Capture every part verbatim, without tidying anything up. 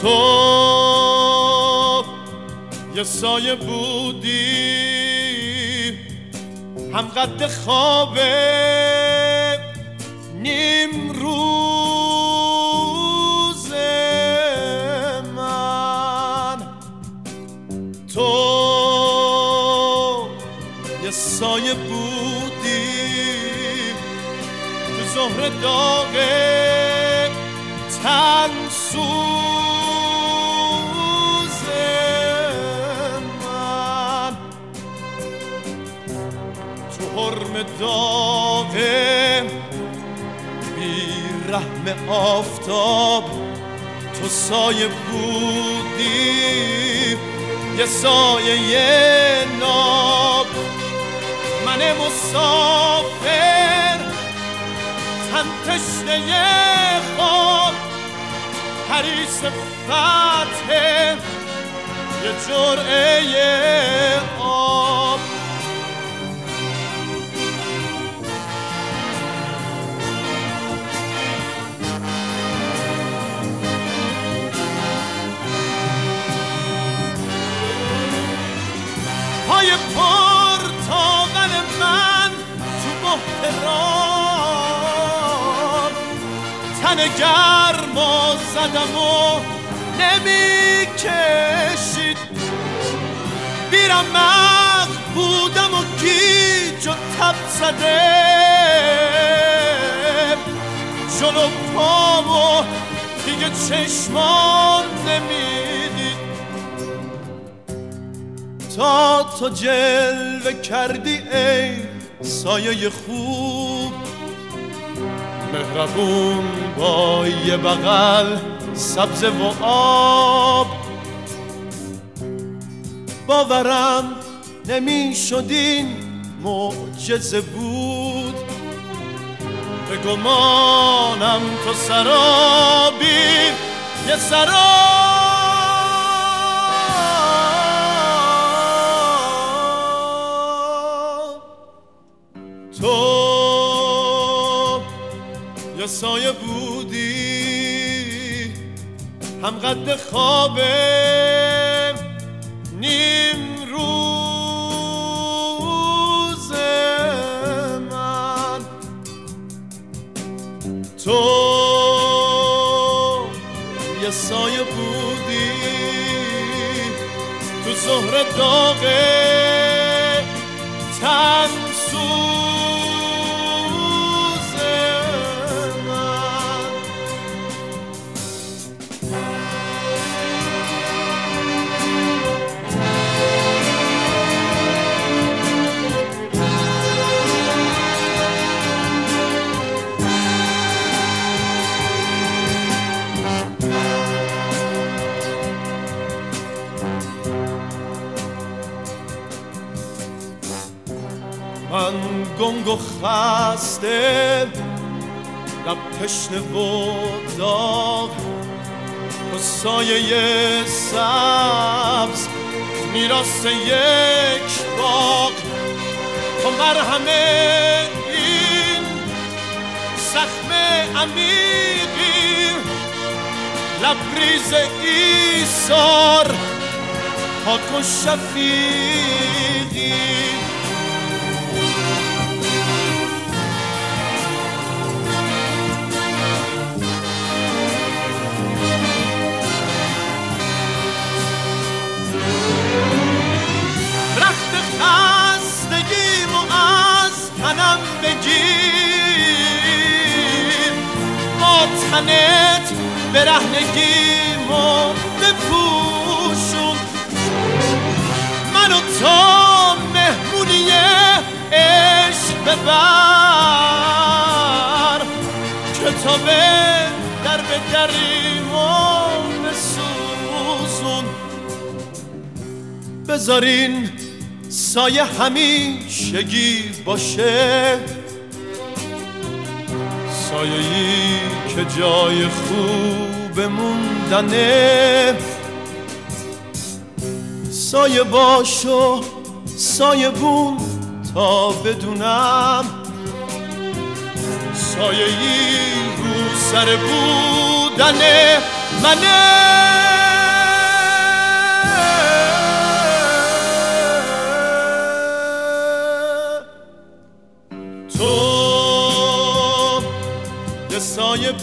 تو یه سایه بودی هم قد خواب نیم روز من، تو یه سایه بودی تو ظهر داغ تن سوز من، تو حرم داغ بی رحم آفتاب، تو سایه بودی یه سایه ناب، من مسافر تن تشنه خواب، حریص فتح یه جرعه آب. پای پرتاول من تو بحران، تن گرم و زدم و نمی کشید، بیرمق بودم و گیج و تب زده، جلو پام و دیگه چشمان نمیدید، تا تو جلوه کردی ای سایه خوب، مهربون با یه بغل سبز و آب. باورم نمی شد این معجزه بود، به گمانم تو سرابی یه سراب. تو یه سایه بودی هم قد خواب نیم روز من، تو یه سایه بودی تو ظهر داغ تن سوز من گنگ و خسته، لب تشنه و داغ، تو سایه سبز میراث یک باغ، تو مرهم این زخم عمیقی، لبریز ایثار پاک و شفیقی. خستگیم و از تنم بگیر، با تنت برهنگیم و بپوشون، من و تو مهمونی عشق ببر، کتاب در به دریم و بسوزون، بذارین سایه همیشگی باشه، سایه‌ای که جای خوب موندنه، سایه باشو سایه بون تا بدونم، سایه‌ای رو سر بودنه، منه تو یه سایه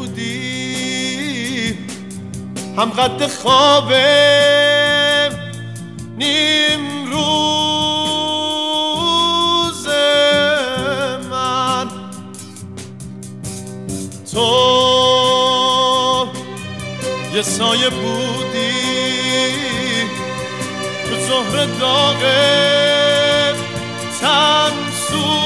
بودی هم قد خواب نیم روز من تو یه سایه بودی تو ظهر داغ تن سو